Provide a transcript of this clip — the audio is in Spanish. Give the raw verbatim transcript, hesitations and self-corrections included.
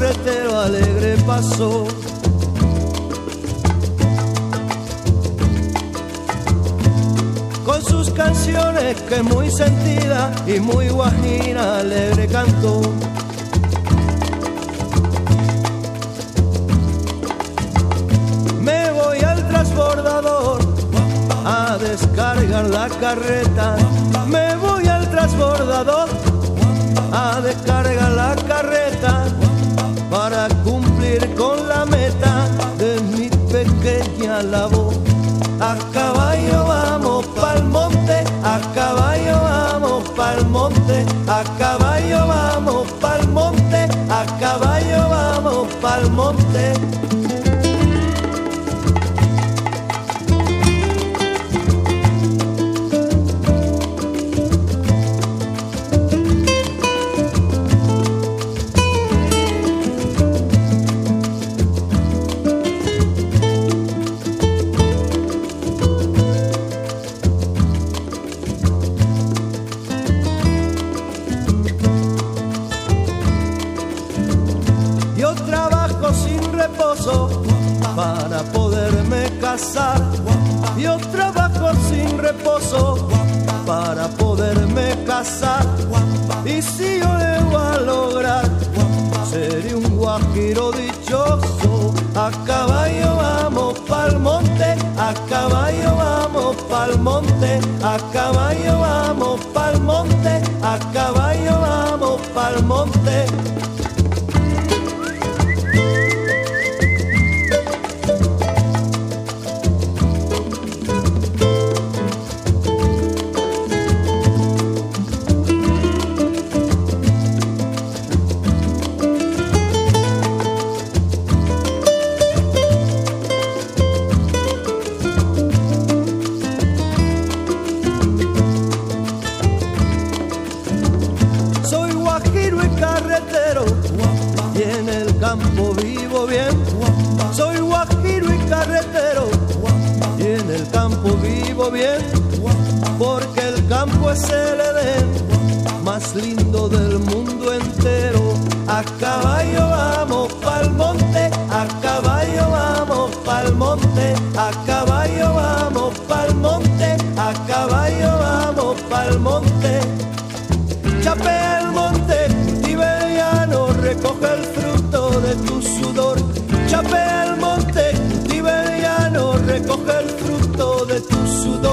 carretero alegre pasó. Con sus canciones que muy sentida y muy guajira alegre cantó. Me voy al transbordador a descargar la carreta. Me voy al transbordador a descargar la carreta para cumplir con la meta de mi pequeña labor. A caballo vamos pa'l monte, a caballo vamos pa'l monte, a caballo vamos pa'l monte, a caballo vamos pa'l monte. Para poderme casar, yo trabajo sin reposo para poderme casar. Y si yo llego a lograr, seré un guajiro dichoso. A caballo vamos pa'l monte, a caballo vamos pa'l monte, a caballo vamos pa'l monte, a caballo vamos pa'l monte. Y en el campo vivo bien. Soy guajiro y carretero y en el campo vivo bien, porque el campo es el Edén más lindo del mundo entero. A caballo vamos pa'l monte, a caballo vamos pa'l monte, a caballo vamos pa'l monte, a caballo vamos pa'l monte. Chapea el monte tiberiano, recoge el fruto de tu sudor. Chapea el monte tiberiano, recoge el fruto de tu sudor.